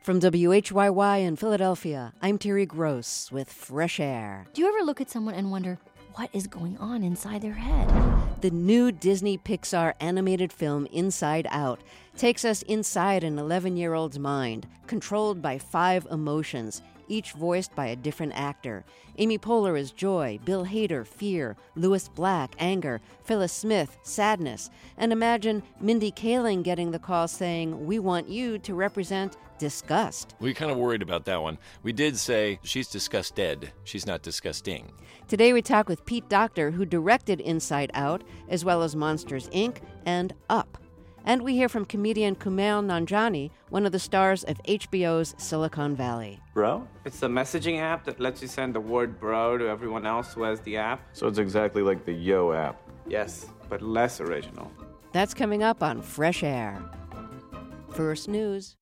From WHYY in Philadelphia, I'm Terry Gross with Fresh Air. Do you ever look at someone and wonder what is going on inside their head? The new Disney Pixar animated film Inside Out takes us inside an 11-year-old's mind, controlled by 5 emotions, each voiced by a different actor. Amy Poehler is joy, Bill Hader, fear, Louis Black, anger, Phyllis Smith, sadness. And imagine Mindy Kaling getting the call saying, "We want you to represent disgust." We kind of worried about that one. We did say she's disgusted. She's not disgusting. Today we talk with Pete Docter, who directed Inside Out, as well as Monsters, Inc. and Up. And we hear from comedian Kumail Nanjiani, one of the stars of HBO's Silicon Valley. Bro? It's a messaging app that lets you send the word bro to everyone else who has the app. So it's exactly like the Yo app. Yes, but less original. That's coming up on Fresh Air. First News.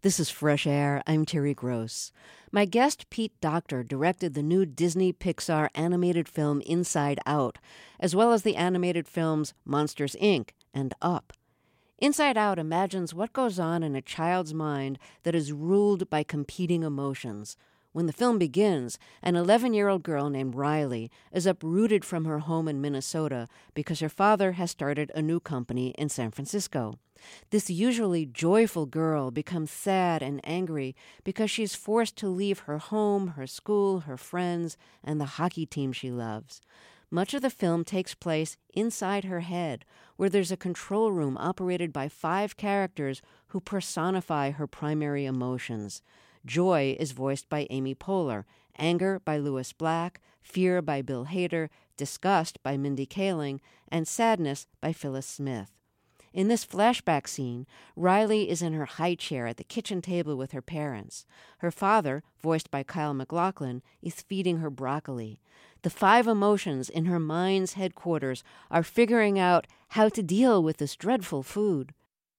This is Fresh Air. I'm Terry Gross. My guest, Pete Docter, directed the new Disney Pixar animated film Inside Out, as well as the animated films Monsters, Inc. and Up. Inside Out imagines what goes on in a child's mind that is ruled by competing emotions. When the film begins, an 11-year-old girl named Riley is uprooted from her home in Minnesota because her father has started a new company in San Francisco. This usually joyful girl becomes sad and angry because she's forced to leave her home, her school, her friends, and the hockey team she loves. Much of the film takes place inside her head, where there's a control room operated by 5 characters who personify her primary emotions. Joy is voiced by Amy Poehler, anger by Lewis Black, fear by Bill Hader, disgust by Mindy Kaling, and sadness by Phyllis Smith. In this flashback scene, Riley is in her high chair at the kitchen table with her parents. Her father, voiced by Kyle MacLachlan, is feeding her broccoli. The 5 emotions in her mind's headquarters are figuring out how to deal with this dreadful food.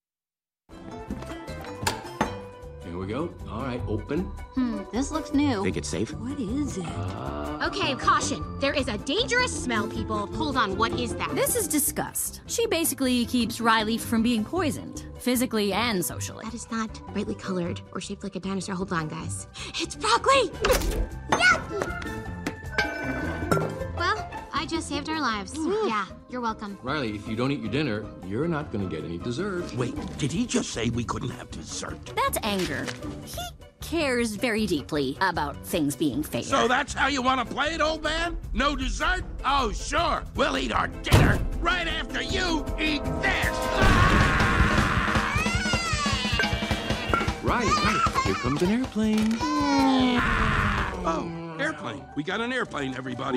Here we go. All right, open. This looks new. Think it's safe? What is it? Okay, caution. There is a dangerous smell, people. Hold on, what is that? This is disgust. She basically keeps Riley from being poisoned, physically and socially. That is not brightly colored or shaped like a dinosaur. Hold on, guys. It's broccoli! Yucky! Well, I just saved our lives. Yeah, you're welcome. Riley, if you don't eat your dinner, you're not going to get any dessert. Wait, did he just say we couldn't have dessert? That's anger. He cares very deeply about things being fair. So that's how you want to play it, old man? No dessert? Oh, sure. We'll eat our dinner right after you eat this. Right. Here comes an airplane. Oh, airplane. We got an airplane, everybody.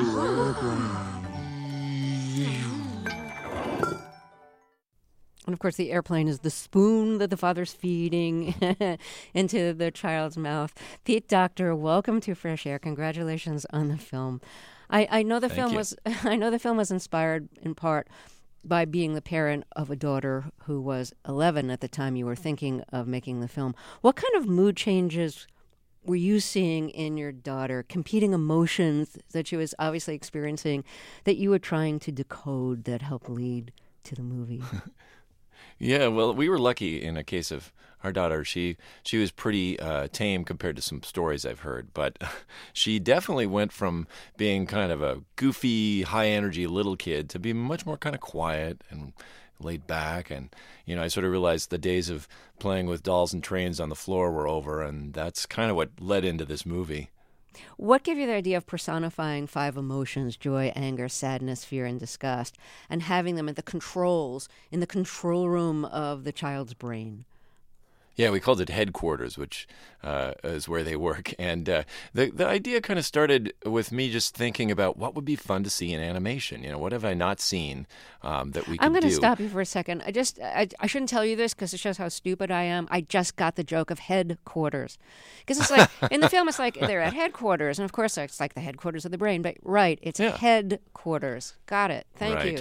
And of course, the airplane is the spoon that the father's feeding into the child's mouth. Pete Docter, welcome to Fresh Air. Congratulations on the film. I know the film was inspired in part by being the parent of a daughter who was 11 at the time you were thinking of making the film. What kind of mood changes were you seeing in your daughter, competing emotions that she was obviously experiencing that you were trying to decode that helped lead to the movie? Yeah, well, we were lucky in a case of our daughter. She was pretty tame compared to some stories I've heard, but she definitely went from being kind of a goofy, high-energy little kid to being much more kind of quiet and laid back. And, I sort of realized the days of playing with dolls and trains on the floor were over, and that's kind of what led into this movie. What gave you the idea of personifying 5 emotions, joy, anger, sadness, fear, and disgust, and having them at the controls, in the control room of the child's brain? Yeah, we called it headquarters, which is where they work. And the idea kind of started with me just thinking about what would be fun to see in animation. What have I not seen that we could do? I'm going to stop you for a second. I shouldn't tell you this because it shows how stupid I am. I just got the joke of headquarters. Because it's like, in the film, it's like they're at headquarters. And of course, it's like the headquarters of the brain. But it's headquarters. Got it. Thank you.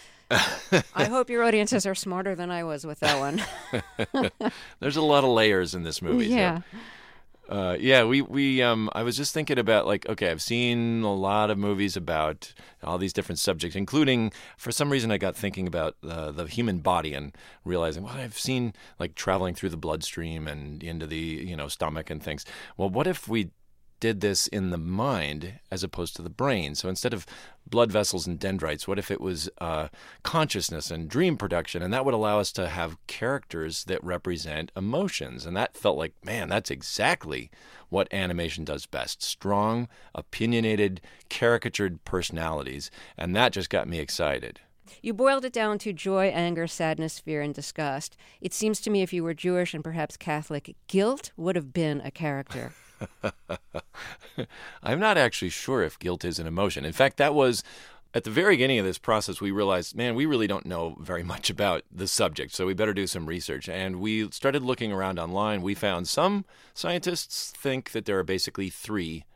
I hope your audiences are smarter than I was with that one. There's a lot of layers in this movie. Yeah. So. I was just thinking about, I've seen a lot of movies about all these different subjects, including, for some reason, I got thinking about the human body and realizing, I've seen, traveling through the bloodstream and into the, stomach and things. Well, what if we did this in the mind as opposed to the brain? So instead of blood vessels and dendrites, what if it was consciousness and dream production? And that would allow us to have characters that represent emotions. And that felt like, man, that's exactly what animation does best. Strong, opinionated, caricatured personalities. And that just got me excited. You boiled it down to joy, anger, sadness, fear, and disgust. It seems to me if you were Jewish and perhaps Catholic, guilt would have been a character. I'm not actually sure if guilt is an emotion. In fact, that was at the very beginning of this process, we realized, man, we really don't know very much about the subject, so we better do some research. And we started looking around online. We found some scientists think that there are basically 3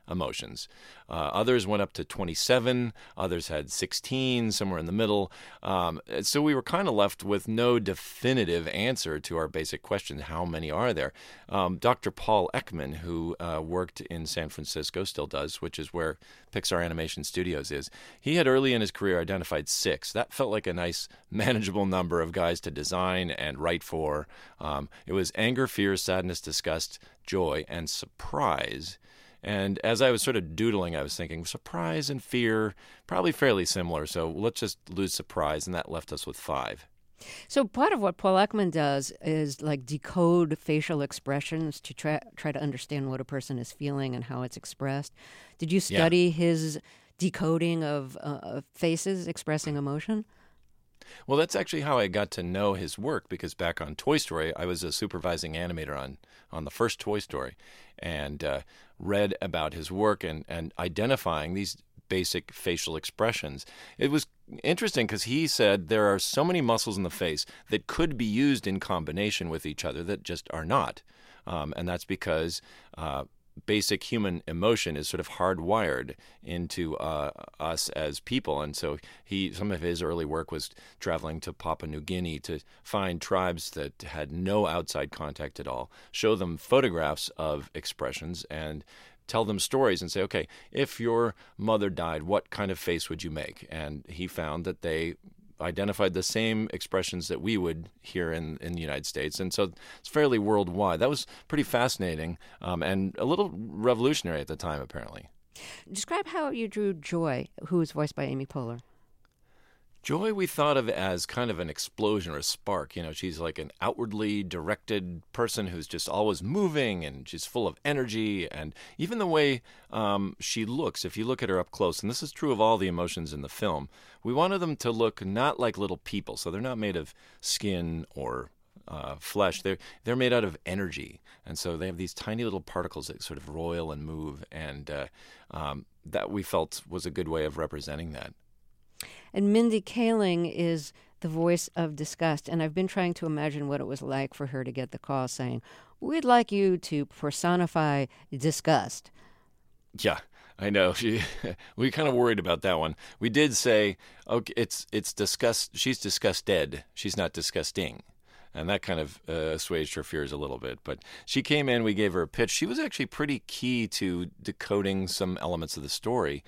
emotions. Others went up to 27, others had 16, somewhere in the middle. So we were kind of left with no definitive answer to our basic question, how many are there? Dr. Paul Ekman, who worked in San Francisco, still does, which is where Pixar Animation Studios is, he had early in his career identified 6. That felt like a nice, manageable number of guys to design and write for. It was anger, fear, sadness, disgust, joy, and surprise. And as I was sort of doodling, I was thinking surprise and fear, probably fairly similar. So let's just lose surprise, and that left us with 5. So part of what Paul Ekman does is like decode facial expressions to try to understand what a person is feeling and how it's expressed. Did you study his decoding of faces expressing emotion? Well, that's actually how I got to know his work, because back on Toy Story, I was a supervising animator on the first Toy Story, and read about his work and identifying these basic facial expressions. It was interesting because he said there are so many muscles in the face that could be used in combination with each other that just are not. And that's because basic human emotion is sort of hardwired into us as people. And so some of his early work was traveling to Papua New Guinea to find tribes that had no outside contact at all, show them photographs of expressions, and tell them stories and say, okay, if your mother died, what kind of face would you make? And he found that they identified the same expressions that we would hear in the United States. And so it's fairly worldwide. That was pretty fascinating and a little revolutionary at the time, apparently. Describe how you drew Joy, who is voiced by Amy Poehler. Joy we thought of as kind of an explosion or a spark. You know, she's like an outwardly directed person who's just always moving, and she's full of energy. And even the way she looks, if you look at her up close, and this is true of all the emotions in the film, we wanted them to look not like little people. So they're not made of skin or flesh. They're made out of energy. And so they have these tiny little particles that sort of roil and move. And that we felt was a good way of representing that. And Mindy Kaling is the voice of disgust. And I've been trying to imagine what it was like for her to get the call saying, we'd like you to personify disgust. Yeah, I know. We kind of worried about that one. We did say, okay, it's disgust. She's disgusted. She's not disgusting. And that kind of assuaged her fears a little bit. But she came in, we gave her a pitch. She was actually pretty key to decoding some elements of the story.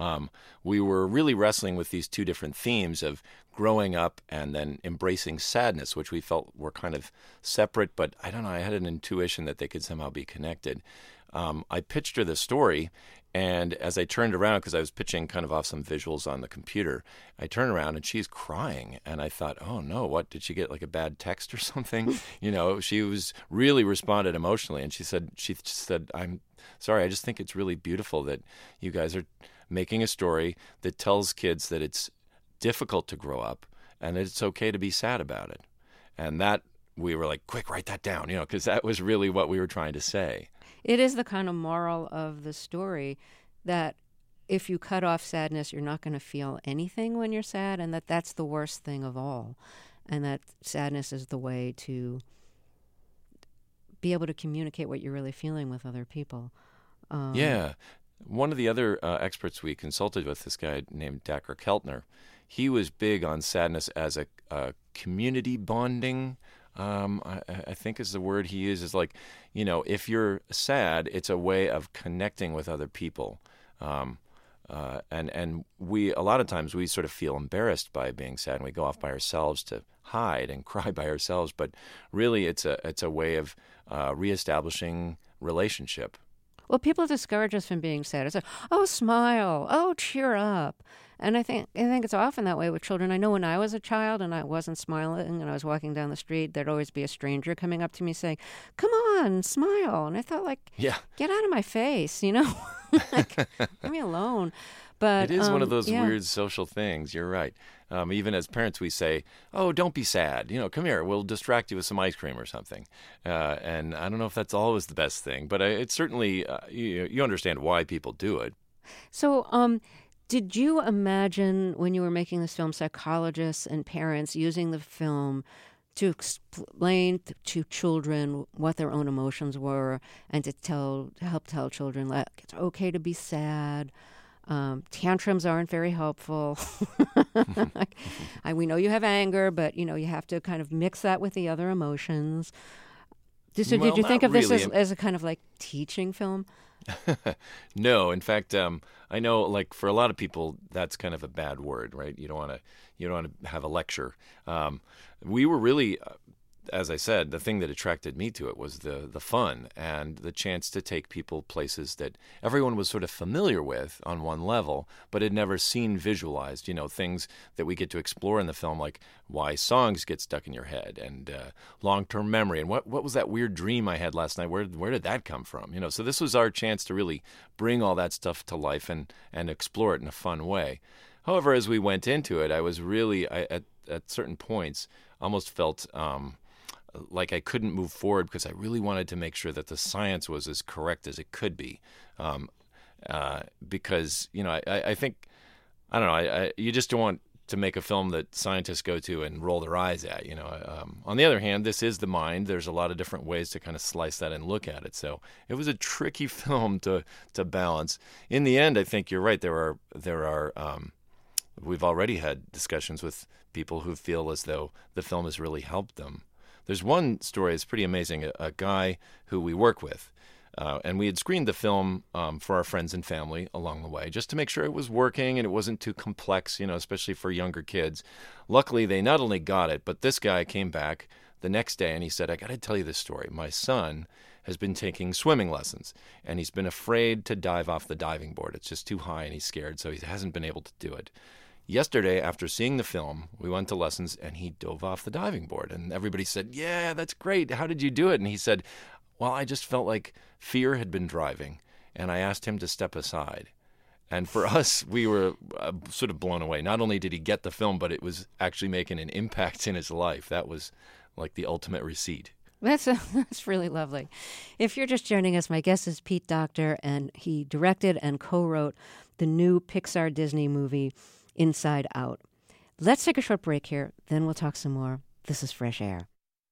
We were really wrestling with these two different themes of growing up and then embracing sadness, which we felt were kind of separate. But I don't know, I had an intuition that they could somehow be connected. I pitched her the story, and as I turned around, because I was pitching kind of off some visuals on the computer, I turned around and she's crying. And I thought, oh no, what, did she get like a bad text or something? You know, she was really responded emotionally. And she said, I'm sorry, I just think it's really beautiful that you guys are making a story that tells kids that it's difficult to grow up and that it's okay to be sad about it. And that, we were like, quick, write that down, you know, because that was really what we were trying to say. It is the kind of moral of the story that if you cut off sadness, you're not going to feel anything when you're sad, and that's the worst thing of all. And that sadness is the way to be able to communicate what you're really feeling with other people. Yeah. One of the other experts we consulted with, this guy named Dacher Keltner, he was big on sadness as a community bonding I think is the word he uses. Like, you know, if you're sad, it's a way of connecting with other people. And we, a lot of times we sort of feel embarrassed by being sad, and we go off by ourselves to hide and cry by ourselves. But really, it's a way of reestablishing relationship. Well, people discourage us from being sad. It's like, oh, smile, oh, cheer up. And I think it's often that way with children. I know when I was a child and I wasn't smiling and I was walking down the street, there'd always be a stranger coming up to me saying, come on, smile. And I thought, like, yeah, get out of my face, you know? Like, leave me alone. But it is one of those weird social things. You're right. Even as parents, we say, oh, don't be sad. You know, come here. We'll distract you with some ice cream or something. And I don't know if that's always the best thing, but it's certainly, you understand why people do it. So did you imagine when you were making this film, psychologists and parents using the film to explain to children what their own emotions were, and to help tell children like it's okay to be sad. Tantrums aren't very helpful. We know you have anger, but you have to kind of mix that with the other emotions. So did you think of this as a kind of like teaching film? No, in fact, I know like for a lot of people that's kind of a bad word, right? You don't want to have a lecture. We were really, as I said, the thing that attracted me to it was the fun and the chance to take people places that everyone was sort of familiar with on one level, but had never seen visualized. Things that we get to explore in the film, like why songs get stuck in your head and long-term memory, and what was that weird dream I had last night? Where did that come from? So this was our chance to really bring all that stuff to life and explore it in a fun way. However, as we went into it, I was really at certain points almost felt like I couldn't move forward because I really wanted to make sure that the science was as correct as it could be. Because, I think, I don't know, you just don't want to make a film that scientists go to and roll their eyes at. On the other hand, this is the mind. There's a lot of different ways to kind of slice that and look at it. So it was a tricky film to balance. In the end, I think you're right. There are we've already had discussions with people who feel as though the film has really helped them. There's one story that's pretty amazing, a guy who we work with, and we had screened the film for our friends and family along the way, just to make sure it was working and it wasn't too complex, especially for younger kids. Luckily, they not only got it, but this guy came back the next day and he said, I got to tell you this story. My son has been taking swimming lessons, and he's been afraid to dive off the diving board. It's just too high and he's scared, so he hasn't been able to do it. Yesterday, after seeing the film, we went to lessons, and he dove off the diving board. And everybody said, yeah, that's great. How did you do it? And he said, well, I just felt like fear had been driving, and I asked him to step aside. And for us, we were sort of blown away. Not only did he get the film, but it was actually making an impact in his life. That was like the ultimate receipt. That's really lovely. If you're just joining us, my guest is Pete Docter, and he directed and co-wrote the new Pixar Disney movie, Inside Out. Let's take a short break here, then we'll talk some more. This is Fresh Air.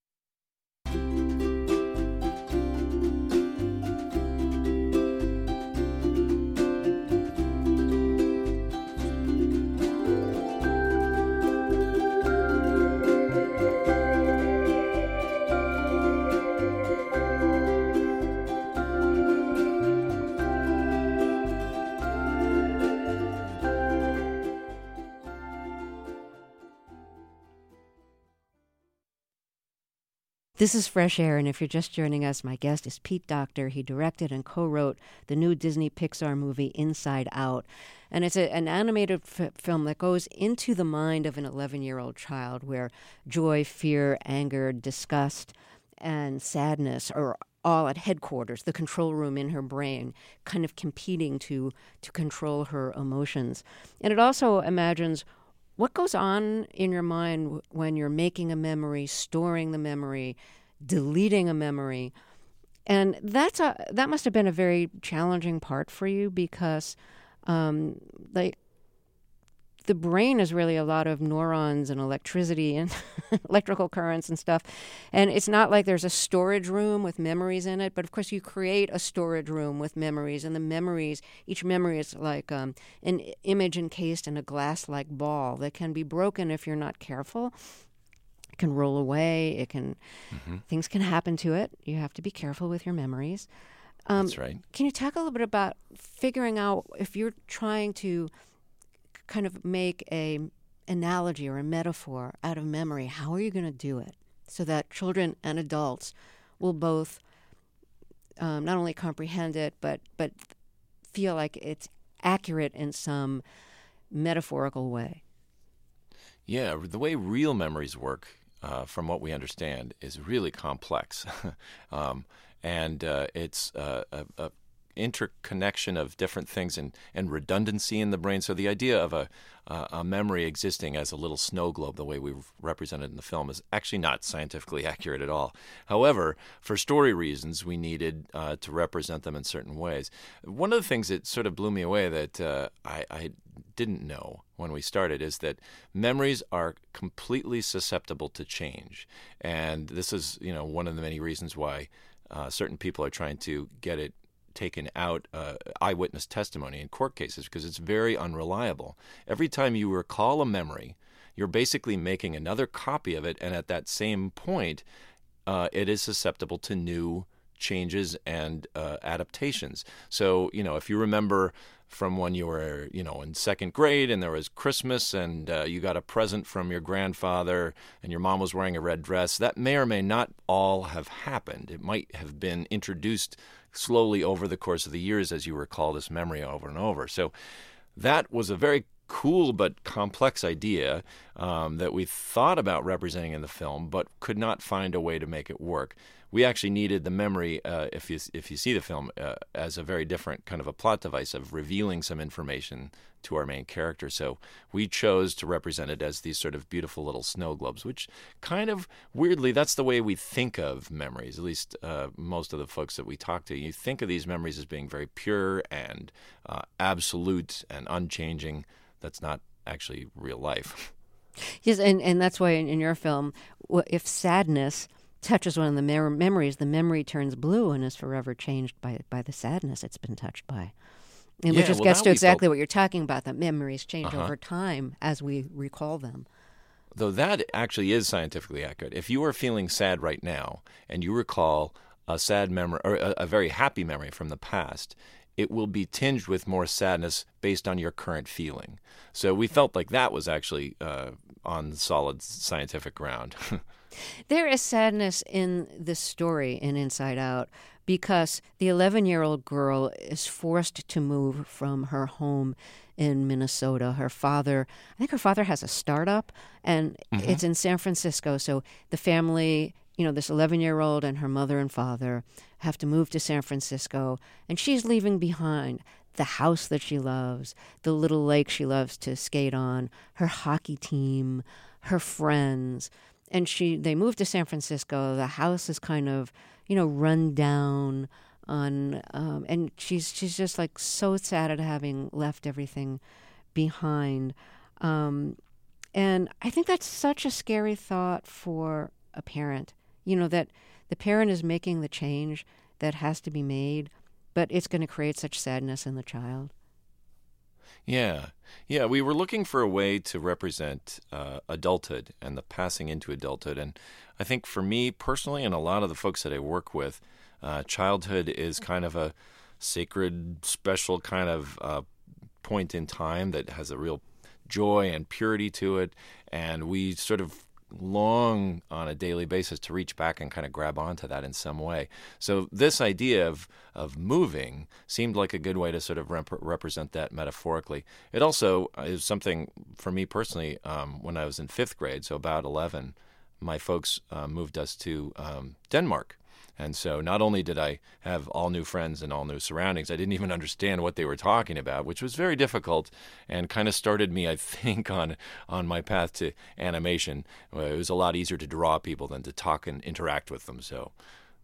This is Fresh Air, and if you're just joining us, my guest is Pete Docter. He directed and co-wrote the new Disney Pixar movie Inside Out. And it's an animated film that goes into the mind of an 11-year-old child where joy, fear, anger, disgust, and sadness are all at headquarters, the control room in her brain, kind of competing to control her emotions. And it also imagines what goes on in your mind when you're making a memory, storing the memory, deleting a memory? And that must have been a very challenging part for you because the brain is really a lot of neurons and electricity and electrical currents and stuff. And it's not like there's a storage room with memories in it, but of course you create a storage room with memories, and the memories, each memory is like an image encased in a glass-like ball that can be broken if you're not careful. It can roll away. It can, things can happen to it. You have to be careful with your memories. That's right. Can you talk a little bit about figuring out if you're trying to kind of make a analogy or a metaphor out of memory, how are you going to do it so that children and adults will both not only comprehend it, but feel like it's accurate in some metaphorical way? Yeah, the way real memories work, from what we understand, is really complex. And it's interconnection of different things and redundancy in the brain. So the idea of a memory existing as a little snow globe, the way we've represented in the film, is actually not scientifically accurate at all. However, for story reasons, we needed to represent them in certain ways. One of the things that sort of blew me away that I didn't know when we started is that memories are completely susceptible to change. And this is, one of the many reasons why certain people are trying to get it taken out eyewitness testimony in court cases, because it's very unreliable. Every time you recall a memory, you're basically making another copy of it, and at that same point, it is susceptible to new changes and adaptations. So, if you remember from when you were, in second grade and there was Christmas and you got a present from your grandfather and your mom was wearing a red dress, that may or may not all have happened. It might have been introduced slowly over the course of the years as you recall this memory over and over. So that was a very cool but complex idea that we thought about representing in the film, but could not find a way to make it work. We actually needed the memory, if you see the film, as a very different kind of a plot device of revealing some information to our main character. So we chose to represent it as these sort of beautiful little snow globes, which kind of weirdly, that's the way we think of memories, at least most of the folks that we talk to. You think of these memories as being very pure and absolute and unchanging. That's not actually real life. Yes, and that's why in your film, if sadness touches one of the memories, the memory turns blue and is forever changed by the sadness it's been touched by. And which just gets to exactly what you're talking about, that memories change over time as we recall them. Though that actually is scientifically accurate. If you are feeling sad right now and you recall a sad memory or a very happy memory from the past, it will be tinged with more sadness based on your current feeling. So we felt like that was actually on solid scientific ground. There is sadness in this story in Inside Out because the 11-year-old girl is forced to move from her home in Minnesota. I think her father has a startup, and it's in San Francisco. So the family, this 11-year-old and her mother and father have to move to San Francisco, and she's leaving behind the house that she loves, the little lake she loves to skate on, her hockey team, her friends. And they moved to San Francisco. The house is kind of, run down and she's just like so sad at having left everything behind. And I think that's such a scary thought for a parent, that the parent is making the change that has to be made, but it's going to create such sadness in the child. Yeah, we were looking for a way to represent adulthood and the passing into adulthood. And I think for me personally and a lot of the folks that I work with, childhood is kind of a sacred, special kind of point in time that has a real joy and purity to it. And we sort of long on a daily basis to reach back and kind of grab onto that in some way. So this idea of moving seemed like a good way to sort of represent that metaphorically. It also is something for me personally, when I was in 5th grade, so about 11, my folks moved us to Denmark. And so not only did I have all new friends and all new surroundings, I didn't even understand what they were talking about, which was very difficult and kind of started me, I think, on my path to animation. It was a lot easier to draw people than to talk and interact with them. So,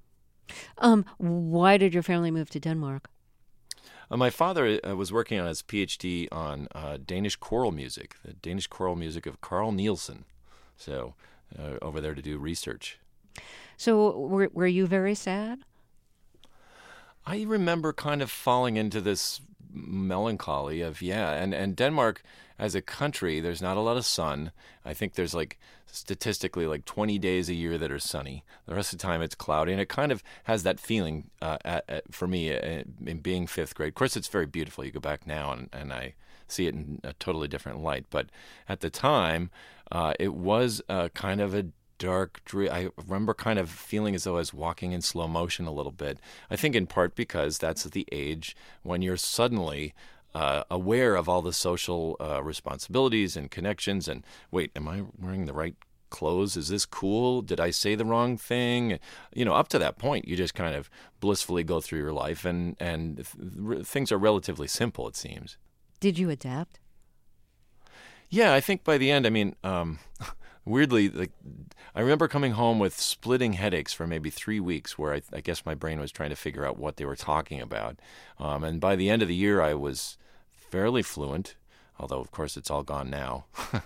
why did your family move to Denmark? My father was working on his PhD on Danish choral music, the Danish choral music of Carl Nielsen. So over there to do research. So were you very sad? I remember kind of falling into this melancholy of, and Denmark as a country, there's not a lot of sun. I think there's statistically 20 days a year that are sunny. The rest of the time it's cloudy, and it kind of has that feeling for me in being 5th grade. Of course, it's very beautiful. You go back now and I see it in a totally different light. But at the time, it was kind of a dark dream. I remember kind of feeling as though I was walking in slow motion a little bit. I think in part because that's the age when you're suddenly aware of all the social responsibilities and connections. And wait, am I wearing the right clothes? Is this cool? Did I say the wrong thing? Up to that point, you just kind of blissfully go through your life, and things are relatively simple, it seems. Did you adapt? Yeah, I think by the end, weirdly, I remember coming home with splitting headaches for maybe 3 weeks, where I guess my brain was trying to figure out what they were talking about. And by the end of the year, I was fairly fluent, although, of course, it's all gone now.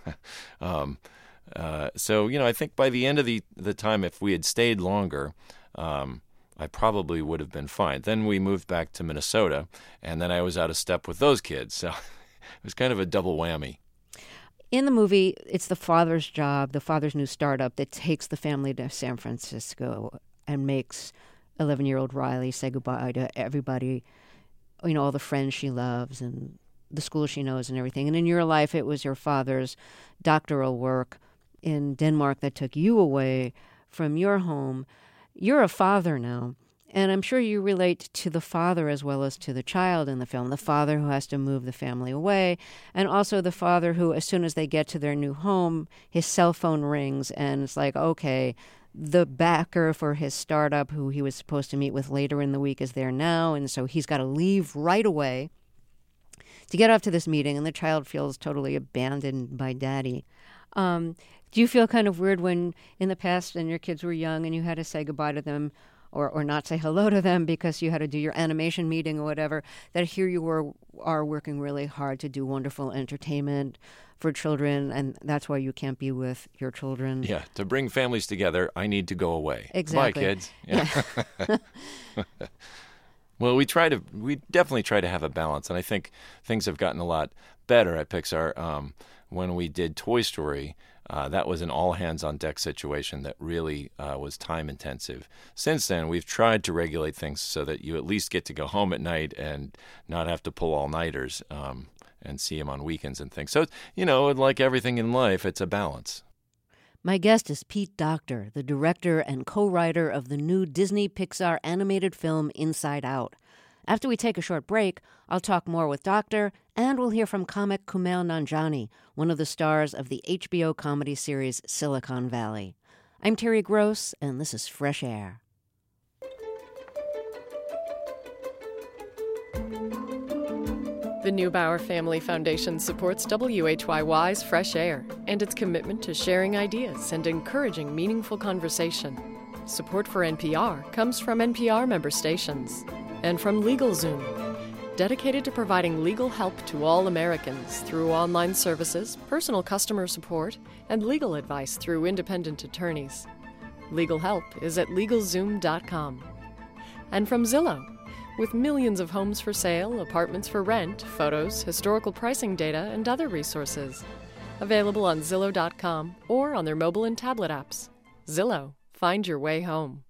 So, I think by the end of the time, if we had stayed longer, I probably would have been fine. Then we moved back to Minnesota, and then I was out of step with those kids. So it was kind of a double whammy. In the movie, it's the father's job, the father's new startup, that takes the family to San Francisco and makes 11-year-old Riley say goodbye to everybody, all the friends she loves and the school she knows and everything. And in your life, it was your father's doctoral work in Denmark that took you away from your home. You're a father now, and I'm sure you relate to the father as well as to the child in the film, the father who has to move the family away, and also the father who, as soon as they get to their new home, his cell phone rings, and it's like, okay, the backer for his startup, who he was supposed to meet with later in the week, is there now, and so he's got to leave right away to get off to this meeting, and the child feels totally abandoned by daddy. Do you feel kind of weird when, in the past, when your kids were young and you had to say goodbye to them, or not say hello to them because you had to do your animation meeting or whatever, that here you are working really hard to do wonderful entertainment for children, and that's why you can't be with your children? Yeah, to bring families together, I need to go away. Exactly. Bye, kids. Yeah. Well, we definitely try to have a balance, and I think things have gotten a lot better at Pixar. When we did Toy Story, that was an all-hands-on-deck situation that really was time-intensive. Since then, we've tried to regulate things so that you at least get to go home at night and not have to pull all-nighters and see them on weekends and things. So, like everything in life, it's a balance. My guest is Pete Docter, the director and co-writer of the new Disney Pixar animated film Inside Out. After we take a short break, I'll talk more with Docter, and we'll hear from comic Kumail Nanjiani, one of the stars of the HBO comedy series Silicon Valley. I'm Terry Gross, and this is Fresh Air. The Neubauer Family Foundation supports WHYY's Fresh Air and its commitment to sharing ideas and encouraging meaningful conversation. Support for NPR comes from NPR member stations and from LegalZoom, dedicated to providing legal help to all Americans through online services, personal customer support, and legal advice through independent attorneys. Legal help is at LegalZoom.com. And from Zillow, with millions of homes for sale, apartments for rent, photos, historical pricing data, and other resources. Available on Zillow.com or on their mobile and tablet apps. Zillow, find your way home.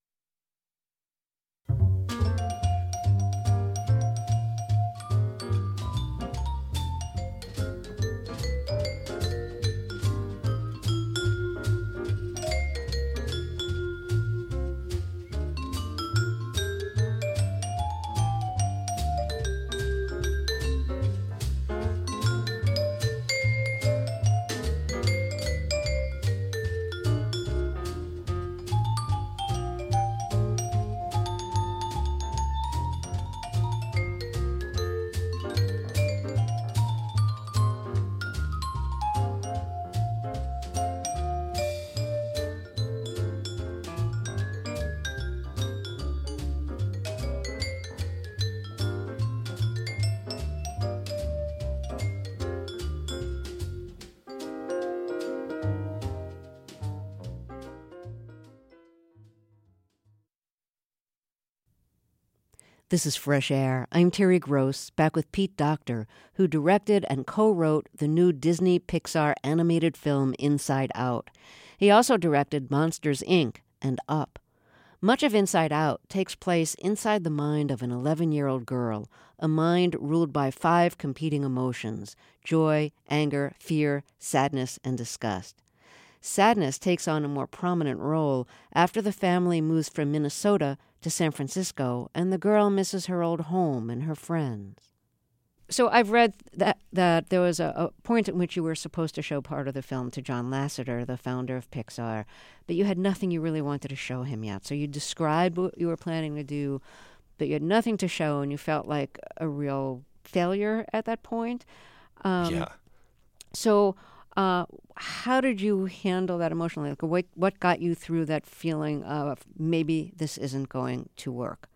This is Fresh Air. I'm Terry Gross, back with Pete Docter, who directed and co-wrote the new Disney Pixar animated film Inside Out. He also directed Monsters, Inc. and Up. Much of Inside Out takes place inside the mind of an 11-year-old girl, a mind ruled by 5 competing emotions: joy, anger, fear, sadness, and disgust. Sadness takes on a more prominent role after the family moves from Minnesota to San Francisco, and the girl misses her old home and her friends. So I've read that there was a point at which you were supposed to show part of the film to John Lasseter, the founder of Pixar, but you had nothing you really wanted to show him yet. So you described what you were planning to do, but you had nothing to show, and you felt like a real failure at that point. Yeah. So how did you handle that emotionally? Like, what got you through that feeling of maybe this isn't going to work?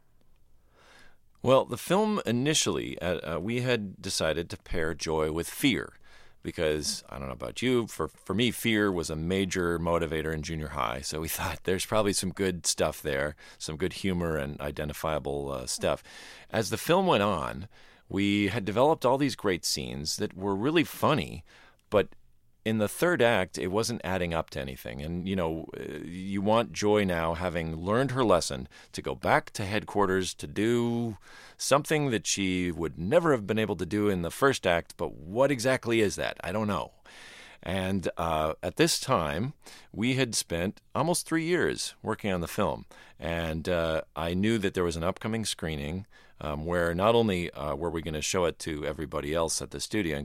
Well, the film initially, we had decided to pair joy with fear because, I don't know about you, for me, fear was a major motivator in junior high. So we thought there's probably some good stuff there, some good humor and identifiable stuff. As the film went on, we had developed all these great scenes that were really funny, but in the third act, it wasn't adding up to anything. And, you want Joy now, having learned her lesson, to go back to headquarters to do something that she would never have been able to do in the first act. But what exactly is that? I don't know. And at this time, we had spent almost 3 years working on the film. And I knew that there was an upcoming screening where not only were we going to show it to everybody else at the studio,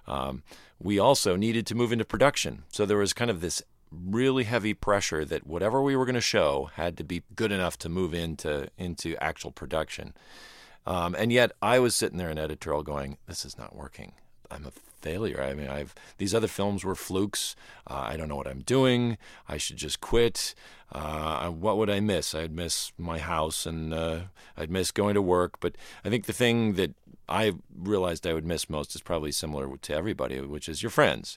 we also needed to move into production. So there was kind of this really heavy pressure that whatever we were going to show had to be good enough to move into actual production. And yet I was sitting there in editorial going, this is not working. I'm a failure. I mean, these other films were flukes. I don't know what I'm doing. I should just quit. What would I miss? I'd miss my house, and I'd miss going to work. But I think the thing that I realized I would miss most is probably similar to everybody, which is your friends.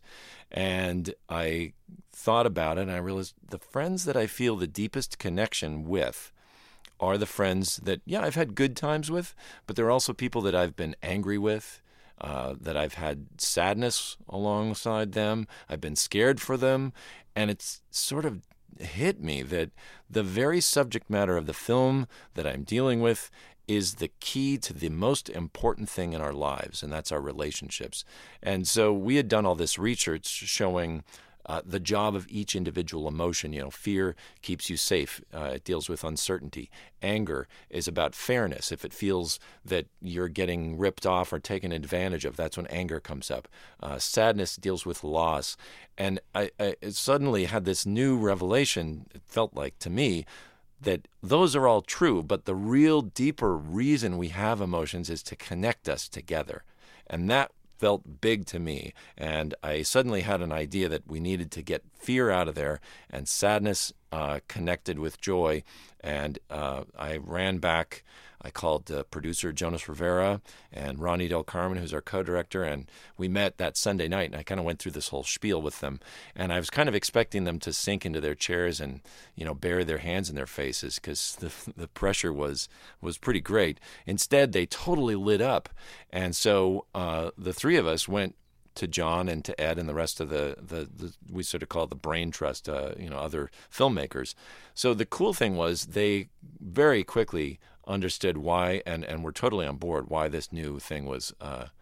And I thought about it, and I realized the friends that I feel the deepest connection with are the friends that, I've had good times with, but there are also people that I've been angry with, that I've had sadness alongside them. I've been scared for them. And it's sort of hit me that the very subject matter of the film that I'm dealing with is the key to the most important thing in our lives, and that's our relationships. And so we had done all this research showing the job of each individual emotion. Fear keeps you safe. It deals with uncertainty. Anger is about fairness. If it feels that you're getting ripped off or taken advantage of, that's when anger comes up. Sadness deals with loss. And I suddenly had this new revelation, it felt like to me, that those are all true, but the real deeper reason we have emotions is to connect us together. And that felt big to me, and I suddenly had an idea that we needed to get fear out of there and sadness connected with joy. And I ran back. I called producer Jonas Rivera and Ronnie Del Carmen, who's our co-director, and we met that Sunday night, and I kind of went through this whole spiel with them. And I was kind of expecting them to sink into their chairs and, bury their hands in their faces because the pressure was pretty great. Instead, they totally lit up. And so the three of us went to John and to Ed and the rest of the we sort of call it the brain trust, other filmmakers. So the cool thing was they very quickly understood why and were totally on board why this new thing was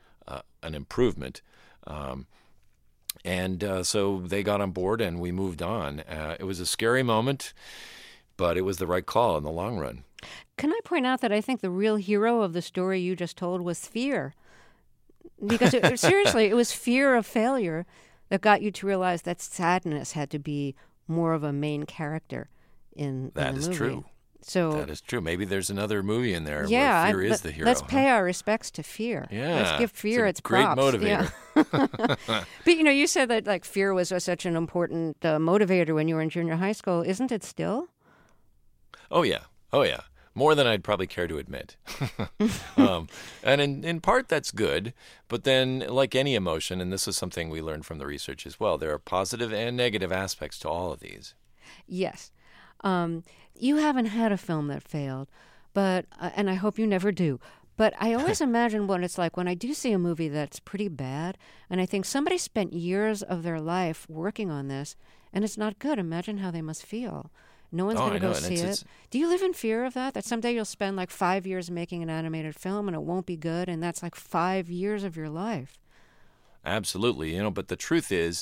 an improvement. So they got on board and we moved on. It was a scary moment, but it was the right call in the long run. Can I point out that I think the real hero of the story you just told was fear? Because seriously, it was fear of failure that got you to realize that sadness had to be more of a main character in the movie. That is true. So that is true. Maybe there's another movie in there where fear is the hero. Let's pay our respects to fear. Yeah, let's give fear its great props. Motivator. Yeah. But you said that fear was such an important motivator when you were in junior high school. Isn't it still? Oh yeah. More than I'd probably care to admit. And in part that's good, but then like any emotion, and this is something we learned from the research as well, there are positive and negative aspects to all of these. Yes. You haven't had a film that failed, but and I hope you never do. But I always imagine what it's like when I do see a movie that's pretty bad, and I think somebody spent years of their life working on this, and it's not good. Imagine how they must feel. No one's going to go see it. Do you live in fear of that someday you'll spend like 5 years making an animated film and it won't be good, and that's like 5 years of your life? Absolutely. But the truth is,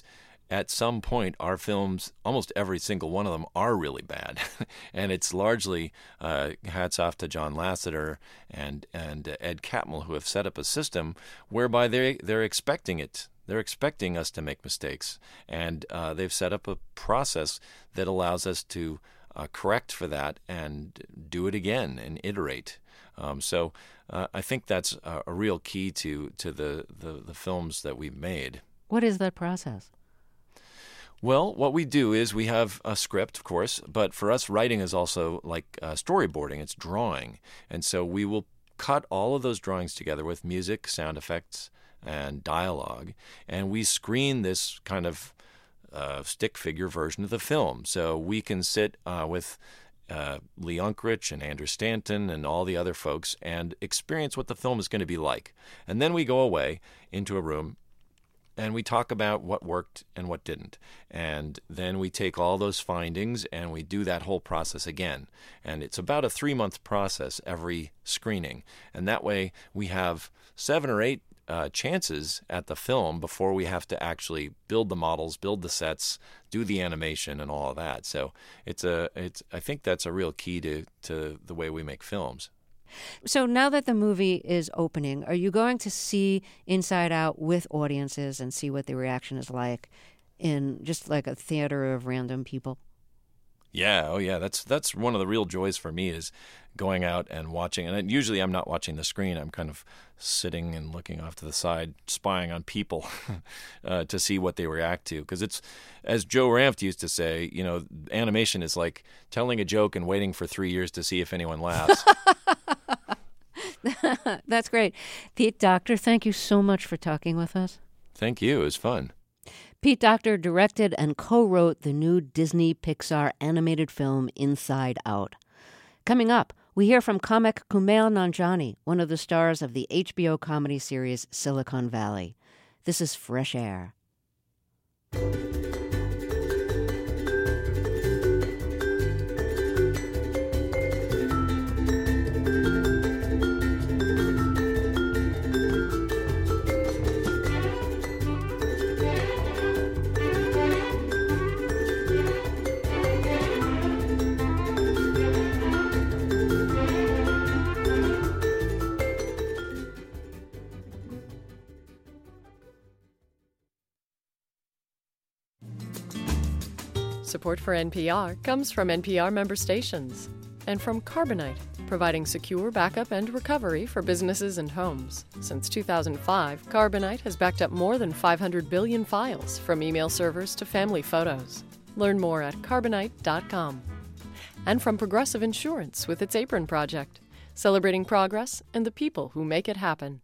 at some point, our films, almost every single one of them, are really bad. And it's largely hats off to John Lasseter and Ed Catmull, who have set up a system whereby they're expecting it. They're expecting us to make mistakes. And they've set up a process that allows us to correct for that and do it again and iterate. So I think that's a real key to the films that we've made. What is that process? Well, what we do is we have a script, of course, but for us, writing is also like storyboarding. It's drawing. And so we will cut all of those drawings together with music, sound effects, and dialogue, and we screen this kind of stick figure version of the film. So we can sit with Lee Unkrich and Andrew Stanton and all the other folks and experience what the film is going to be like. And then we go away into a room and we talk about what worked and what didn't. And then we take all those findings and we do that whole process again. And it's about a 3-month process every screening. And that way we have 7 or 8 chances at the film before we have to actually build the models, build the sets, do the animation and all of that. So I think that's a real key to the way we make films. So now that the movie is opening, are you going to see Inside Out with audiences and see what the reaction is like in just like a theater of random people? Yeah, oh yeah, that's one of the real joys for me is going out and watching. And usually I'm not watching the screen. I'm kind of sitting and looking off to the side, spying on people to see what they react to. Because it's, as Joe Ranft used to say, animation is like telling a joke and waiting for 3 years to see if anyone laughs. That's great. Pete Docter, thank you so much for talking with us. Thank you. It was fun. Pete Docter directed and co-wrote the new Disney Pixar animated film Inside Out. Coming up, we hear from comic Kumail Nanjiani, one of the stars of the HBO comedy series Silicon Valley. This is Fresh Air. Support for NPR comes from NPR member stations and from Carbonite, providing secure backup and recovery for businesses and homes. Since 2005, Carbonite has backed up more than 500 billion files, from email servers to family photos. Learn more at carbonite.com. And from Progressive Insurance with its Apron Project, celebrating progress and the people who make it happen.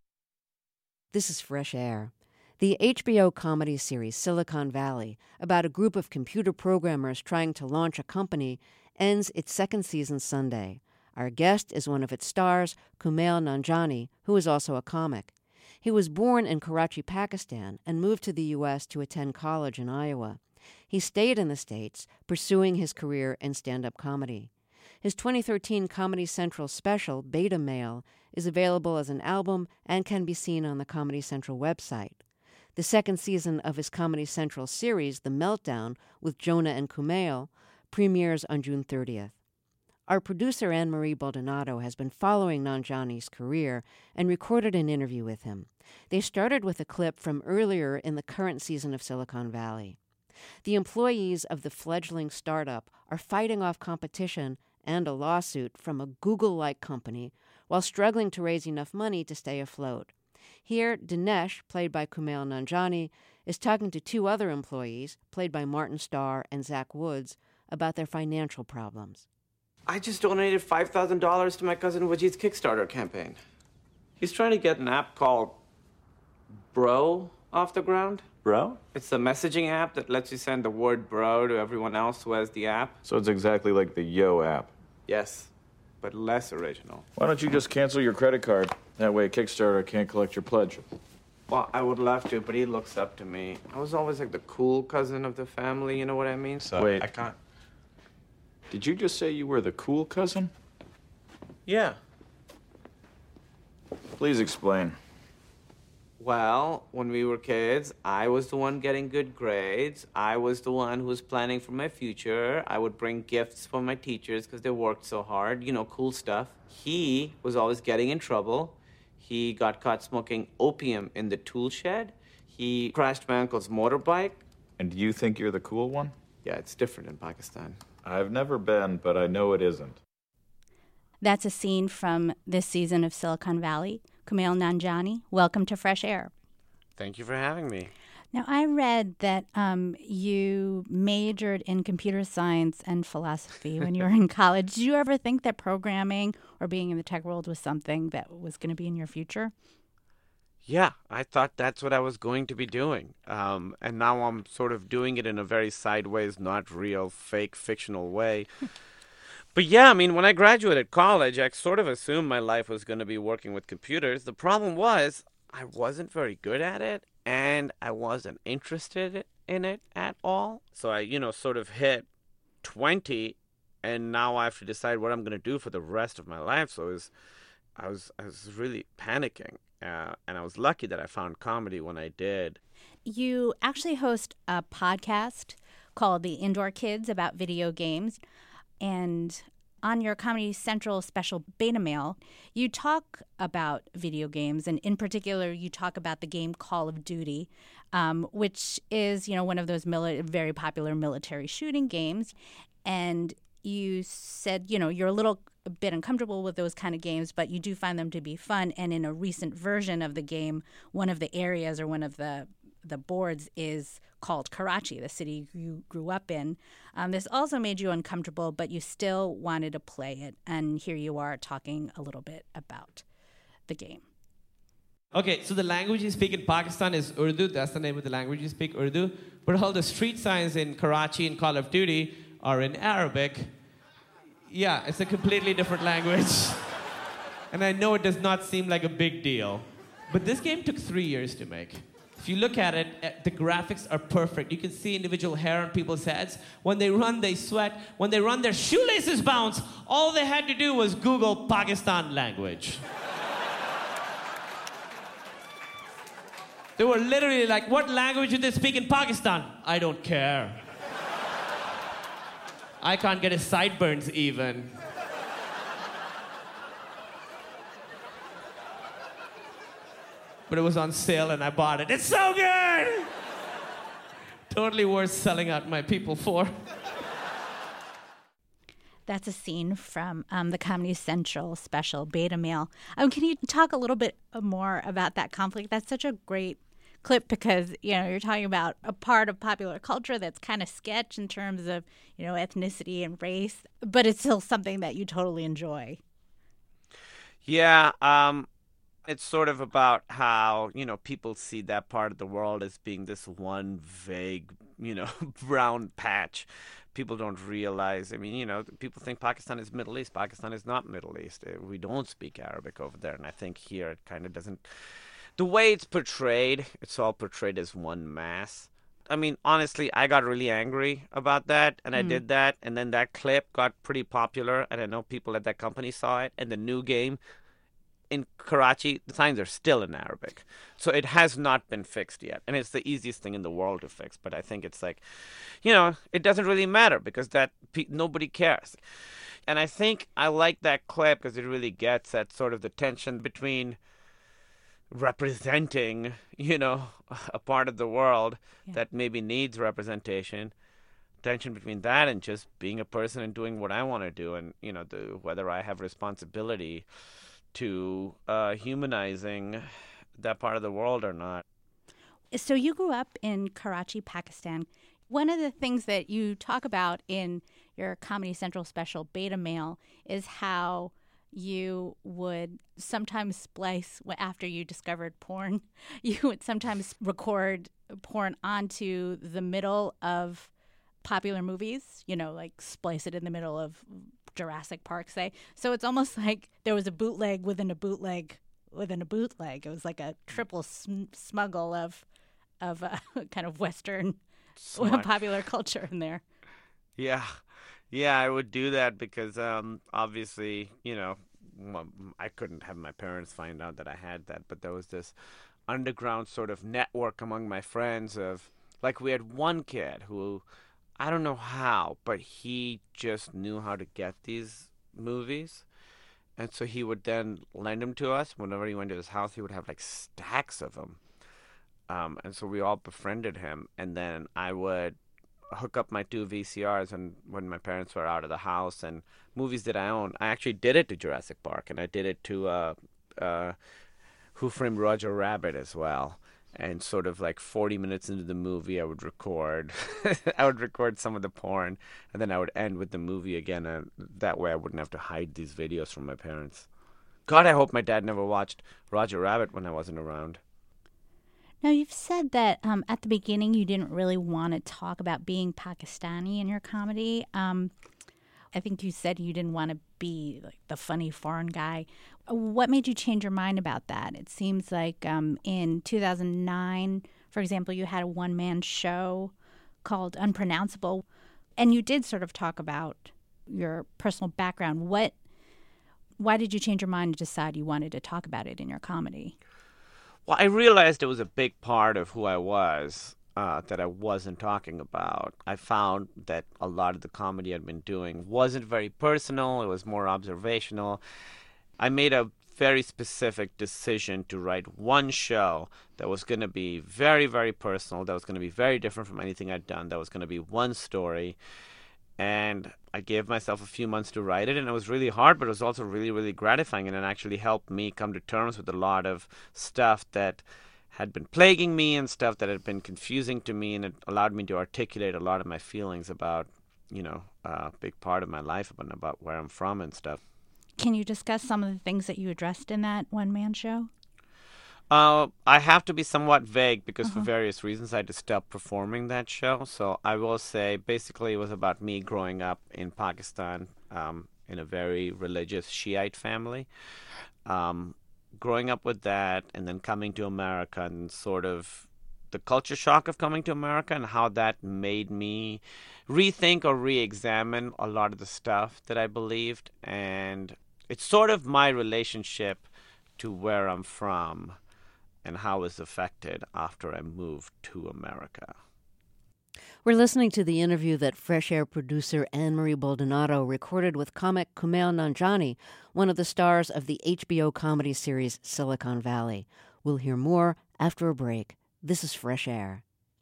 This is Fresh Air. The HBO comedy series Silicon Valley, about a group of computer programmers trying to launch a company, ends its second season Sunday. Our guest is one of its stars, Kumail Nanjiani, who is also a comic. He was born in Karachi, Pakistan, and moved to the U.S. to attend college in Iowa. He stayed in the States, pursuing his career in stand-up comedy. His 2013 Comedy Central special, Beta Male, is available as an album and can be seen on the Comedy Central website. The second season of his Comedy Central series, The Meltdown, with Jonah and Kumail, premieres on June 30th. Our producer, Anne-Marie Baldonado, has been following Nanjiani's career and recorded an interview with him. They started with a clip from earlier in the current season of Silicon Valley. The employees of the fledgling startup are fighting off competition and a lawsuit from a Google-like company while struggling to raise enough money to stay afloat. Here, Dinesh, played by Kumail Nanjiani, is talking to 2 other employees, played by Martin Starr and Zach Woods, about their financial problems. I just donated $5,000 to my cousin Wajid's Kickstarter campaign. He's trying to get an app called Bro off the ground. Bro? It's the messaging app that lets you send the word bro to everyone else who has the app. So it's exactly like the Yo app. Yes, but less original. Why don't you just cancel your credit card? That way Kickstarter can't collect your pledge. Well, I would love to, but he looks up to me. I was always like the cool cousin of the family, you know what I mean? So Wait. I can't. Did you just say you were the cool cousin? Yeah. Please explain. Well, when we were kids, I was the one getting good grades. I was the one who was planning for my future. I would bring gifts for my teachers because they worked so hard, cool stuff. He was always getting in trouble. He got caught smoking opium in the tool shed. He crashed my uncle's motorbike. And do you think you're the cool one? Yeah, it's different in Pakistan. I've never been, but I know it isn't. That's a scene from this season of Silicon Valley. Kumail Nanjiani, welcome to Fresh Air. Thank you for having me. Now, I read that you majored in computer science and philosophy when you were in college. Did you ever think that programming or being in the tech world was something that was going to be in your future? Yeah, I thought that's what I was going to be doing. And now I'm sort of doing it in a very sideways, not real, fake, fictional way. But yeah, I mean, when I graduated college, I sort of assumed my life was going to be working with computers. The problem was I wasn't very good at it, and I wasn't interested in it at all. So I, sort of hit 20, and now I have to decide what I'm going to do for the rest of my life. So I was really panicking, and I was lucky that I found comedy when I did. You actually host a podcast called The Indoor Kids about video games. And on your Comedy Central special Beta Mail, you talk about video games, and in particular, you talk about the game Call of Duty, which is, one of those very popular military shooting games. And you said, you're a little bit uncomfortable with those kind of games, but you do find them to be fun. And in a recent version of the game, one of the areas or one of the boards is called Karachi, the city you grew up in. This also made you uncomfortable, but you still wanted to play it. And here you are talking a little bit about the game. Okay, so the language you speak in Pakistan is Urdu. That's the name of the language you speak, Urdu. But all the street signs in Karachi and Call of Duty are in Arabic. Yeah, it's a completely different language. And I know it does not seem like a big deal. But this game took 3 years to make. If you look at it, the graphics are perfect. You can see individual hair on people's heads. When they run, they sweat. When they run, their shoelaces bounce. All they had to do was Google Pakistan language. They were literally like, what language do they speak in Pakistan? I don't care. I can't get his sideburns even. But it was on sale and I bought it. It's so good! Totally worth selling out my people for. That's a scene from the Comedy Central special Beta Mail. Can you talk a little bit more about that conflict? That's such a great clip because, you're talking about a part of popular culture that's kind of sketch in terms of, ethnicity and race, but it's still something that you totally enjoy. Yeah, it's sort of about how, people see that part of the world as being this one vague, brown patch. People don't realize, people think Pakistan is Middle East. Pakistan is not Middle East. We don't speak Arabic over there. And I think here it kind of doesn't. The way it's portrayed, it's all portrayed as one mass. Honestly, I got really angry about that, and I did that. And then that clip got pretty popular, and I know people at that company saw it. And the new game in Karachi, the signs are still in Arabic. So it has not been fixed yet. And it's the easiest thing in the world to fix. But I think it's like, it doesn't really matter because nobody cares. And I think I like that clip because it really gets at sort of the tension between representing, a part of the world that maybe needs representation. Tension between that and just being a person and doing what I want to do. And, whether I have responsibility to humanizing that part of the world or not. So you grew up in Karachi, Pakistan. One of the things that you talk about in your Comedy Central special Beta Mail is how you would sometimes splice, after you discovered porn, you would sometimes record porn onto the middle of popular movies, like splice it in the middle of Jurassic Park, say. So it's almost like there was a bootleg within a bootleg within a bootleg. It was like a triple smuggle of kind of Western popular culture in there. Yeah, I would do that because obviously, I couldn't have my parents find out that I had that. But there was this underground sort of network among my friends of, like, we had one kid who, I don't know how, but he just knew how to get these movies. And so he would then lend them to us. Whenever he went to his house, he would have like stacks of them. And so we all befriended him. And then I would hook up my 2 VCRs and when my parents were out of the house, and movies that I own. I actually did it to Jurassic Park, and I did it to Who Framed Roger Rabbit as well. And sort of like 40 minutes into the movie, I would record. I would record some of the porn, and then I would end with the movie again. And that way I wouldn't have to hide these videos from my parents. God, I hope my dad never watched Roger Rabbit when I wasn't around. Now, you've said that at the beginning you didn't really want to talk about being Pakistani in your comedy. I think you said you didn't want to be like the funny foreign guy. What made you change your mind about that? It seems like in 2009, for example, you had a one-man show called Unpronounceable, and you did sort of talk about your personal background. Why did you change your mind and decide you wanted to talk about it in your comedy? Well, I realized it was a big part of who I was that I wasn't talking about. I found that a lot of the comedy I'd been doing wasn't very personal. It was more observational. I made a very specific decision to write one show that was going to be very, very personal, that was going to be very different from anything I'd done, that was going to be one story. And I gave myself a few months to write it, and it was really hard, but it was also really, really gratifying, and it actually helped me come to terms with a lot of stuff that had been plaguing me and stuff that had been confusing to me, and it allowed me to articulate a lot of my feelings about, a big part of my life and about where I'm from and stuff. Can you discuss some of the things that you addressed in that one-man show? I have to be somewhat vague because for various reasons I had to stop performing that show. So I will say basically it was about me growing up in Pakistan in a very religious Shiite family. Growing up with that and then coming to America and sort of the culture shock of coming to America and how that made me rethink or re-examine a lot of the stuff that I believed. And it's sort of my relationship to where I'm from and how it was affected after I moved to America. We're listening to the interview that Fresh Air producer Anne-Marie Baldonado recorded with comic Kumail Nanjiani, one of the stars of the HBO comedy series Silicon Valley. We'll hear more after a break. This is Fresh Air.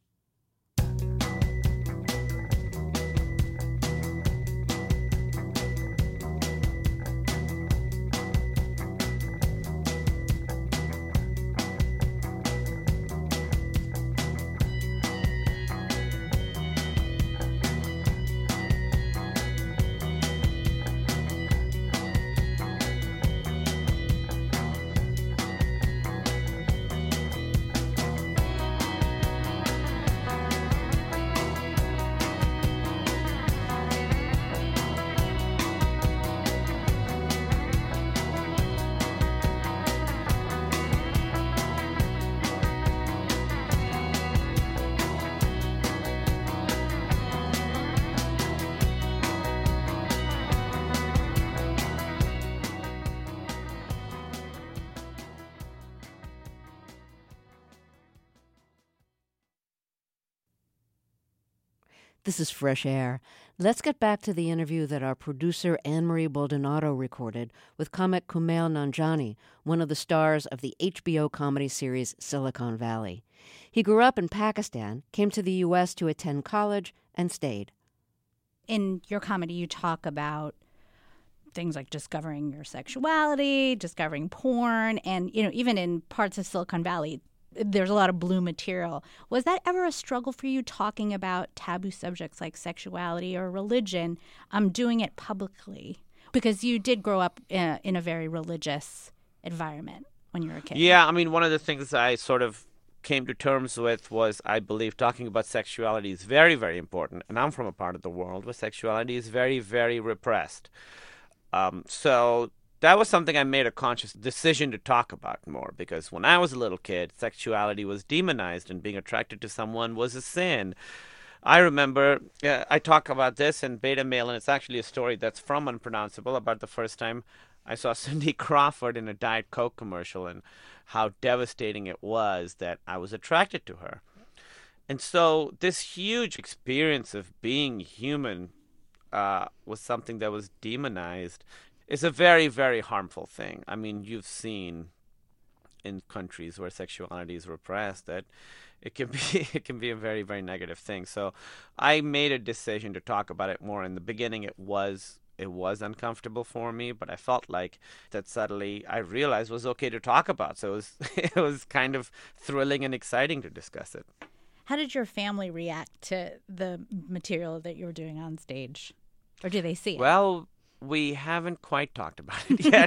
This is Fresh Air. Let's get back to the interview that our producer Anne-Marie Baldonado recorded with comic Kumail Nanjiani, one of the stars of the HBO comedy series Silicon Valley. He grew up in Pakistan, came to the U.S. to attend college, and stayed. In your comedy, you talk about things like discovering your sexuality, discovering porn, and, even in parts of Silicon Valley, there's a lot of blue material. Was that ever a struggle for you talking about taboo subjects like sexuality or religion, doing it publicly? Because you did grow up in a very religious environment when you were a kid. Yeah, I mean, one of the things I sort of came to terms with was I believe talking about sexuality is very, very important. And I'm from a part of the world where sexuality is very, very repressed. So that was something I made a conscious decision to talk about more, because when I was a little kid, sexuality was demonized and being attracted to someone was a sin. I remember, I talk about this in Beta Male, and it's actually a story that's from Unpronounceable about the first time I saw Cindy Crawford in a Diet Coke commercial and how devastating it was that I was attracted to her. And so this huge experience of being human was something that was demonized. It's a very, very harmful thing. I mean, you've seen in countries where sexuality is repressed that it can be a very, very negative thing. So I made a decision to talk about it more. In the beginning, it was uncomfortable for me, but I felt like that suddenly I realized was okay to talk about. So it was kind of thrilling and exciting to discuss it. How did your family react to the material that you were doing on stage? Or do they see it? Well, we haven't quite talked about it yet.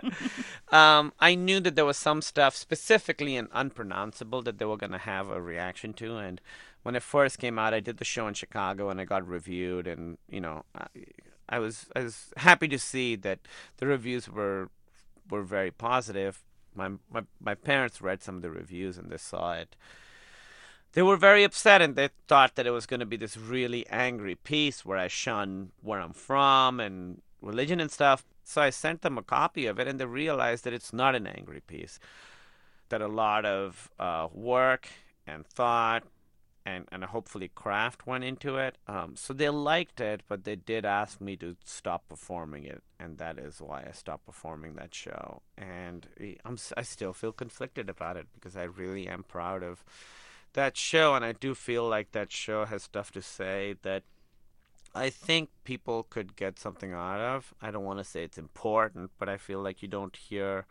I knew that there was some stuff specifically and unpronounceable that they were going to have a reaction to. And when it first came out, I did the show in Chicago and I got reviewed. And, I was happy to see that the reviews were very positive. My parents read some of the reviews and they saw it. They were very upset and they thought that it was going to be this really angry piece where I shun where I'm from and religion and stuff. So I sent them a copy of it and they realized that it's not an angry piece, that a lot of work and thought and hopefully craft went into it. So they liked it, but they did ask me to stop performing it, and that is why I stopped performing that show. And I still feel conflicted about it because I really am proud of that show, and I do feel like that show has stuff to say that I think people could get something out of. I don't want to say it's important, but I feel like you don't hear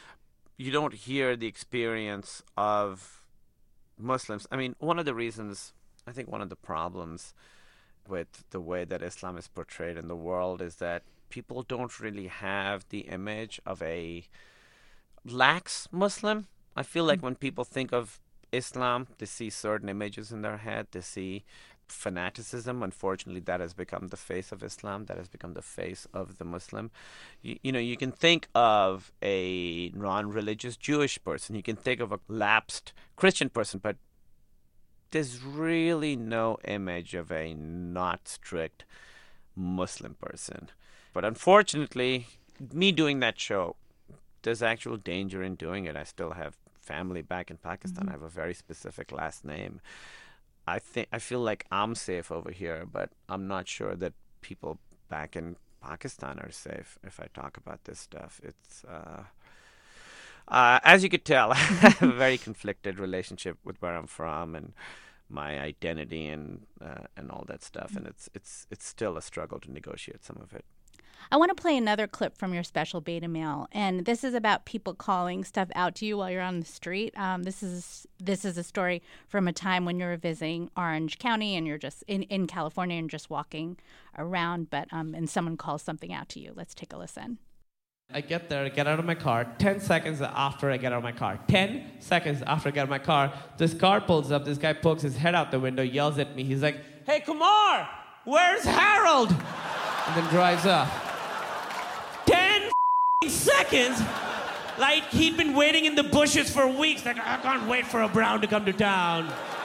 the experience of Muslims. I mean, one of the problems with the way that Islam is portrayed in the world is that people don't really have the image of a lax Muslim. I feel like when people think of Islam, they see certain images in their head. They see fanaticism. Unfortunately, that has become the face of Islam. That has become the face of the Muslim. You can think of a non-religious Jewish person. You can think of a lapsed Christian person, but there's really no image of a not strict Muslim person. But unfortunately, me doing that show, there's actual danger in doing it. I still have family back in Pakistan. I have a very specific last name. I feel like I'm safe over here, but I'm not sure that people back in Pakistan are safe if I talk about this stuff. It's as you could tell, I have a very conflicted relationship with where I'm from and my identity and all that stuff, and it's still a struggle to negotiate some of it. I want to play another clip from your special beta mail, and this is about people calling stuff out to you while you're on the street. This is a story from a time when you were visiting Orange County and you're just in California and just walking around, but and someone calls something out to you. Let's take a listen. I get there, get out of my car. 10 seconds after I get out of my car. 10 seconds after I get out of my car, this car pulls up. This guy pokes his head out the window, yells at me. He's like, "Hey, Kumar, where's Harold?" And then drives off. 10 seconds? Like he'd been waiting in the bushes for weeks. Like, I can't wait for a Brown to come to town.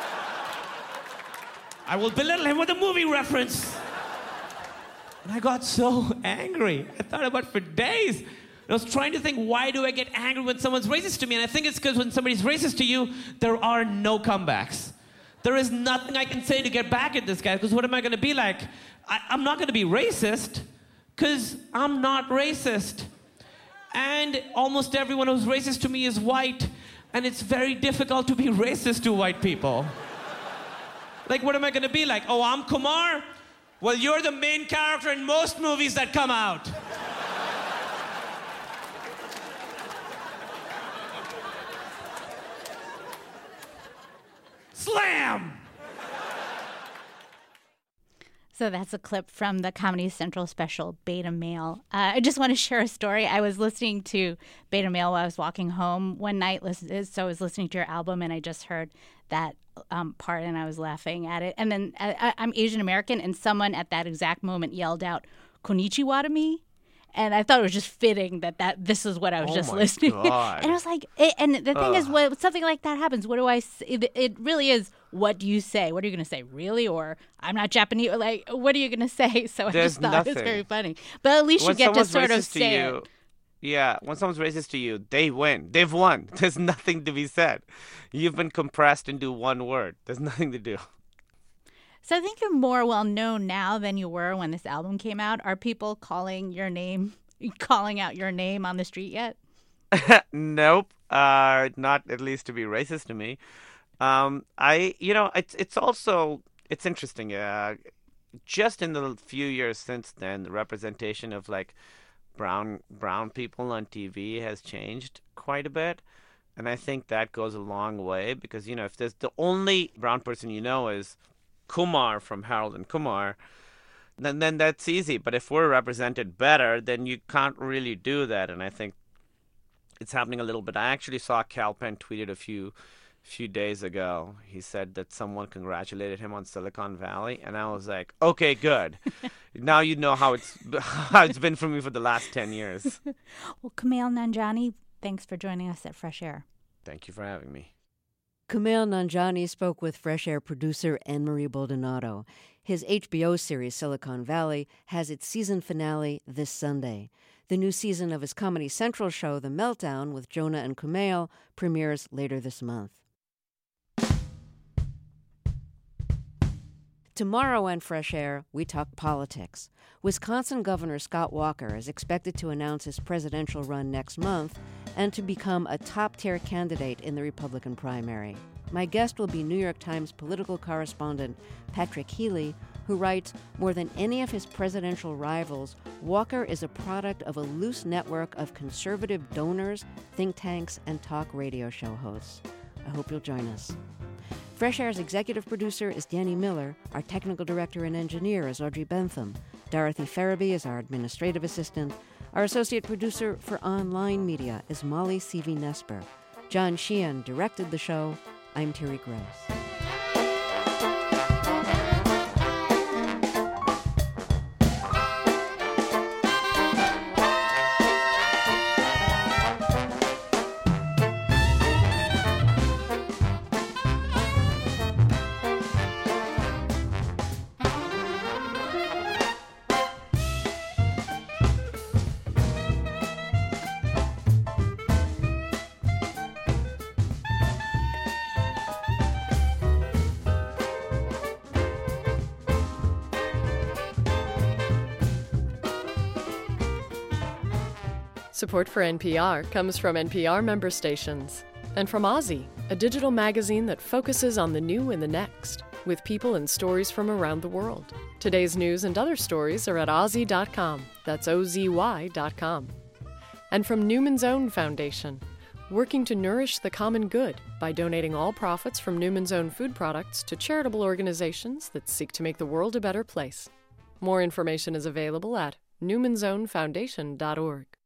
I will belittle him with a movie reference. And I got so angry. I thought about it for days. I was trying to think, why do I get angry when someone's racist to me? And I think it's because when somebody's racist to you, there are no comebacks. There is nothing I can say to get back at this guy, because what am I going to be like? I'm not going to be racist, because I'm not racist. And almost everyone who's racist to me is white, and it's very difficult to be racist to white people. Like, what am I going to be like? Oh, I'm Kumar? Well, you're the main character in most movies that come out. Slam! So that's a clip from the Comedy Central special Beta Male. I just want to share a story. I was listening to Beta Male while I was walking home one night. So I was listening to your album, and I just heard that part, and I was laughing at it. And then I'm Asian American, and someone at that exact moment yelled out "Konnichiwa" to me. And I thought it was just fitting that this is what I was just listening. God. And I was like, and the thing is, when something like that happens, what do I say? It really is, what do you say? What are you going to say? Really? Or I'm not Japanese? Or like, what are you going to say? So I just thought it was very funny. But at least when you get to someone's sort of racist to say you, it. Yeah, when someone's racist to you, they win. They've won. There's nothing to be said. You've been compressed into one word. There's nothing to do. So I think you're more well known now than you were when this album came out. Are people calling out your name on the street yet? Nope. Not at least to be racist to me. It's interesting. Just in the few years since then, the representation of like brown people on TV has changed quite a bit. And I think that goes a long way because, if there's the only brown person is Kumar from Harold and Kumar, then that's easy. But if we're represented better, then you can't really do that. And I think it's happening a little bit. I actually saw Kal Penn tweeted a few days ago. He said that someone congratulated him on Silicon Valley, and I was like, okay, good. Now you know how it's been for me for the last 10 years. Well, Kumail Nanjiani, thanks for joining us at Fresh Air. Thank you for having me. Kumail Nanjiani spoke with Fresh Air producer Anne-Marie Baldonado. His HBO series Silicon Valley has its season finale this Sunday. The new season of his Comedy Central show, The Meltdown, with Jonah and Kumail, premieres later this month. Tomorrow on Fresh Air, we talk politics. Wisconsin Governor Scott Walker is expected to announce his presidential run next month and to become a top-tier candidate in the Republican primary. My guest will be New York Times political correspondent Patrick Healy, who writes, more than any of his presidential rivals, Walker is a product of a loose network of conservative donors, think tanks, and talk radio show hosts. I hope you'll join us. Fresh Air's executive producer is Danny Miller. Our technical director and engineer is Audrey Bentham. Dorothy Farabee is our administrative assistant. Our associate producer for online media is Molly Seavey-Nesper. John Sheehan directed the show. I'm Terry Gross. Support for NPR comes from NPR member stations and from Ozzy, a digital magazine that focuses on the new and the next, with people and stories from around the world. Today's news and other stories are at Ozzy.com. That's OZY.com. And from Newman's Own Foundation, working to nourish the common good by donating all profits from Newman's Own food products to charitable organizations that seek to make the world a better place. More information is available at newmansownfoundation.org.